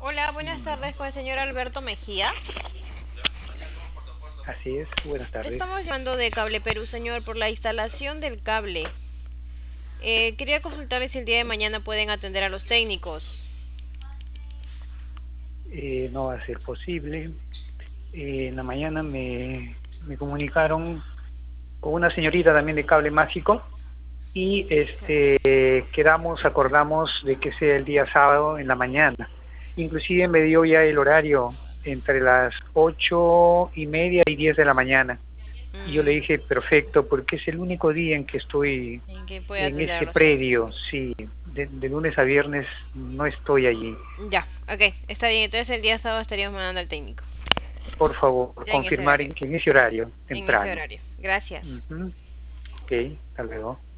Hola, buenas tardes con el señor Alberto Mejía. Así es, buenas Le tardes. estamos llamando de Cable Perú, señor, por la instalación del cable. Quería consultarle si el día de mañana pueden atender a los técnicos. No va a ser posible. En la mañana me comunicaron con una señorita también de Cable Mágico y acordamos de que sea el día sábado en la mañana. Inclusive me dio ya el horario entre las 8:30 y 10 de la mañana. Y yo le Mm, dije, perfecto, porque es el único día en que estoy ¿En que puede en atender a ese los técnicos? predio. Sí, de lunes a viernes no estoy allí. Ya, ok, está bien. Entonces el día sábado estaríamos mandando al técnico. Por favor, Ya en ese confirmar horario. en ese horario En ese temprano. horario. Gracias. Ujú. Ok, hasta luego.